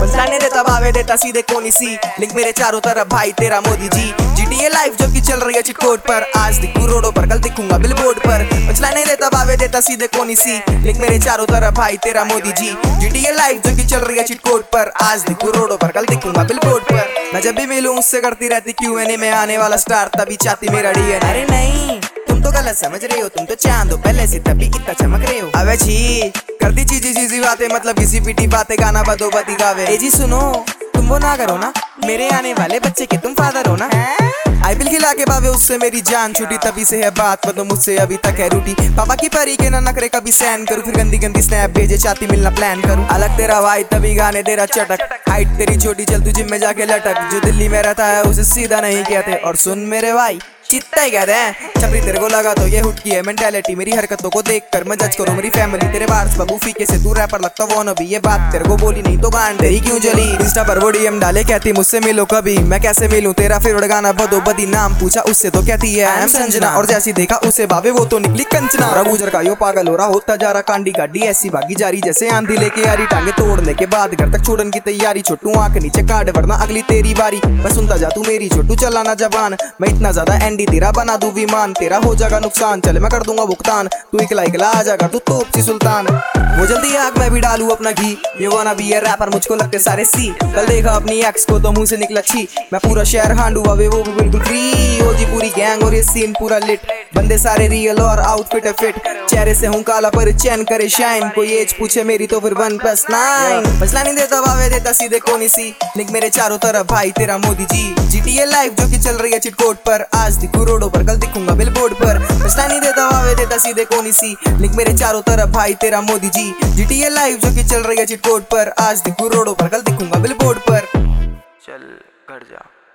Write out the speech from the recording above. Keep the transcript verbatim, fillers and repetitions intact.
पंचलाने देता भावे देता सीधे कोनी सी, लिंक मेरे चारों तरफ भाई तेरा मोदी जी। जीटीए लाइफ जो कि चल रही है चिटकोट पर, आज दिखूं रोडों पर कल दिखूंगा बिलबोर्ड पर। पंचलाने देता भावे देता सीधे कोनी सी, लिंक मेरे चारों तरफ भाई तेरा मोदी जी। जीटीए लाइफ जो कि चल रही है चिटकोट पर, आज दिखूं रोडों पर कल दिखूंगा बिलबोर्ड पर। मैं जब भी मिलूं उससे करती रहती क्यू एन ए में आने वाला स्टार, तभी चाहती मेरा डी एन। अरे नहीं तुम तो गलत समझ रहे हो, तुम तो चांद हो पहले से तभी इतना चमक रहे हो। अबे छी करती चीजी चीजी बातें, मतलब किसी पीटी बातें, गाना बदो बदी गावे। ए जी सुनो तुम वो ना करो ना, मेरे आने वाले बच्चे के तुम फादर हो ना। आईपीएल खिला के बावे उससे मेरी जान छूटी, तभी से है बात मतलब मुझसे अभी तक है रूटी। पापा की परी के ना नखरे कभी सहन करूं, फिर गंदी गंदी स्नैप भेजे चाहती मिलना प्लान करूं। अलग तेरा भाई तभी गाने तेरा चटक, हाइट तेरी छोटी चल तू जिम में जाके लटक। जो दिल्ली में रहता है उसे सीधा नहीं कहते, और सुन मेरे भाई चित्ता ही कहते हैं। छपरी तेरे को लगा तो ये हुट की है मेंटालिटी, मेरी हरकतों को देखकर मैं जज करो मेरी फैमिली। तेरे बार्स बबू फीके से तू रैपर लगता वो न भी, ये बात तेरे को बोली नहीं तो गांड तेरी क्यों जली। इंस्टा पर वो डीएम डाले कहती मुझसे मिलो कभी, मैं कैसे मिलूं तेरा फेवरेट गाना बदो बदी। नाम पूछा उससे तो कहती है आई एम संजना, और जैसी देखा उसे भावे वो तो निकली कंचना। और गुजर का यो पागल हो रहा होता जा रहा, कांडी गाड़ी ऐसी भागी जारी जैसे आंधी लेके आ रही। टांगे तोड़ने के बाद घर तक छोड़न की तैयारी, छोटू आंख नीचे काट वरना अगली तेरी बारी। बस सुनता जा तू मेरी छोटू चलाना जबान, मैं इतना ज्यादा एंडी तेरा बना दूं विमान। तेरा हो जाएगा नुकसान चले मैं कर दूंगा भुगतान, तू इकला इकला आ जाएगा तू तोप सी सुल्तान। वो जल्दी आग मैं भी डालू अपना घी, ये वाना भी है रैपर मुझको लगते सारे सी। कल देखा अपनी एक्स को तो मुंह से निकला छी, मैं पूरा शहर हांडू अबे वो भी बिल्कुल फ्री। ओ जी पूरी गैंग और ये सीन पूरा लिट, बंदे सारे रियल और आउटफिट है फिट। चेहरे से हूँ काला पर चैन करे शाइन, कोई एज पूछे मेरी तो फिर वन प्लस नाइन। फसला नहीं देता भावे देता सीधे कोनी सी, लिंक मेरे चारों तरफ भाई तेरा मोदी जी। जीटीए लाइफ जो कि चल रही है चिटकोट पर, आज दिखूं रोडों पर कल दिखूंगा बिलबोर्ड पर। फसला नहीं देता भावे देता सीधे कोनी सी, लिंक मेरे चारों तरफ भाई तेरा मोदी जी। जीटीए लाइफ जो कि चल रही है चिटकोट पर, आज दिखूं रोडों पर कल दिखूंगा बिलबोर्ड पर। चल घर जा।